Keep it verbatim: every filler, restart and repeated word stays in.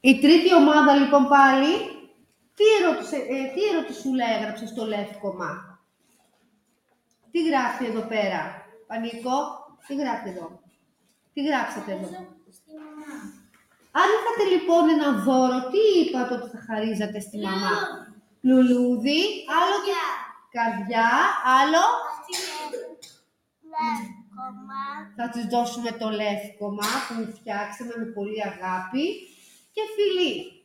Η τρίτη ομάδα λοιπόν πάλι, τι, ερώτησε, ε, τι ερωτησούλα έγραψε στο λεύκομα. Τι γράφει εδώ πέρα, Πανίκο, τι γράφει εδώ. Τι γράψατε εδώ. Αν είχατε λοιπόν ένα δώρο, τι είπατε ότι θα χαρίζατε στη μαμά. Λουλούδι, άλλο και καρδιά, άλλο. Λεύκομα. Θα της δώσουμε το λεύκομα που φτιάξαμε με πολύ αγάπη και φιλί.